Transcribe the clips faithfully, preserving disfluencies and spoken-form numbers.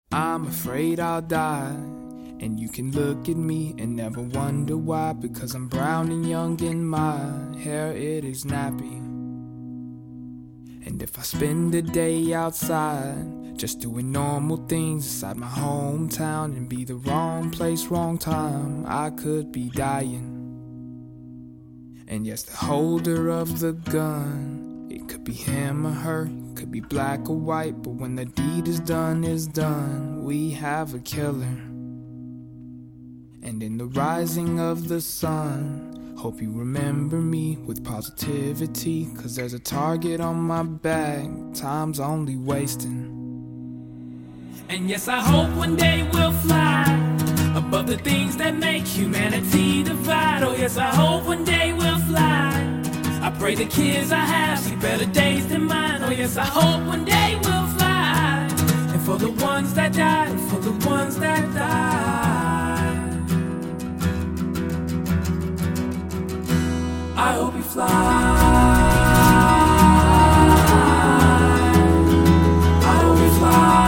I'm afraid I'll die, and you can look at me and never wonder why. Because I'm brown and young and my hair, it is nappy. And if I spend a day outside, just doing normal things inside my hometown, and be the wrong place, wrong time, I could be dying. And yes, the holder of the gun, it could be him or her, it could be black or white, but when the deed is done, is done, we have a killer. And in the rising of the sun, hope you remember me with positivity, cause there's a target on my back, time's only wasting. And yes, I hope one day we'll fly above the things that make humanity divide. Oh yes, I hope one day we'll fly. I pray the kids I have see better days than mine. Oh yes, I hope one day we'll fly. And for the ones that died, for the ones that died, I hope you fly. I hope you fly.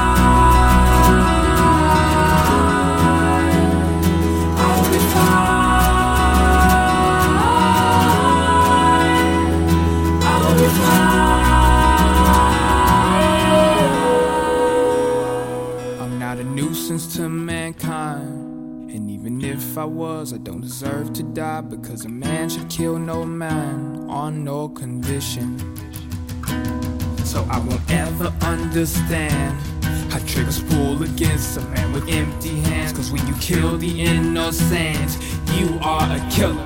To mankind, and even if I was, I don't deserve to die, because a man should kill no man on no condition. So I won't ever understand how triggers pull against a man with empty hands, cause when you kill the innocent, you are a killer.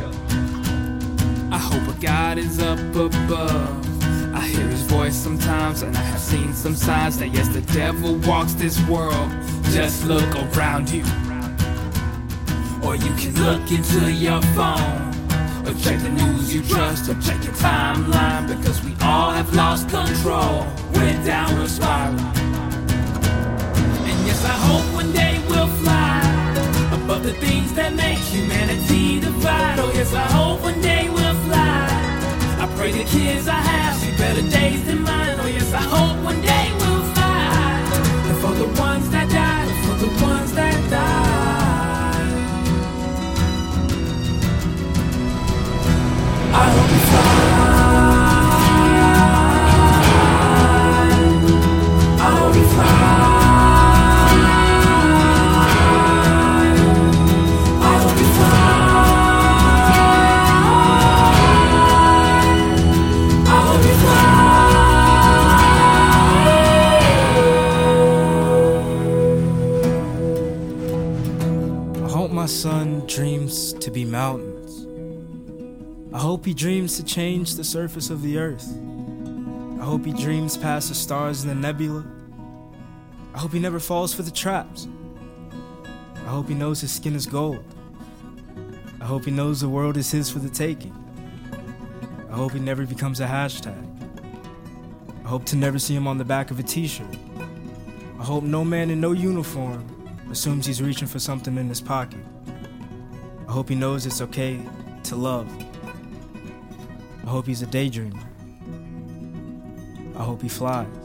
I hope a God is up above. I hear his voice sometimes, and I have seen some signs that yes, the devil walks this world. Just look around you, or you can look into your phone, or check the news you trust, or check your timeline, because we all have lost control. We're downward spiral. And yes, I hope one day we'll fly above the things that make humanity divide. Oh yes, I hope one day we'll fly. I pray the kids I have see better days than mine. Oh yes, I hope one day we'll fly. And for the ones that died, for the ones that died, I hope you fly. I hope you fly. I hope you fly. I hope you fly. My son dreams to be mountains. I hope he dreams to change the surface of the earth. I hope he dreams past the stars in the nebula. I hope he never falls for the traps. I hope he knows his skin is gold. I hope he knows the world is his for the taking. I hope he never becomes a hashtag. I hope to never see him on the back of a t-shirt. I hope no man in no uniform assumes he's reaching for something in his pocket. I hope he knows it's okay to love. I hope he's a daydreamer. I hope he flies.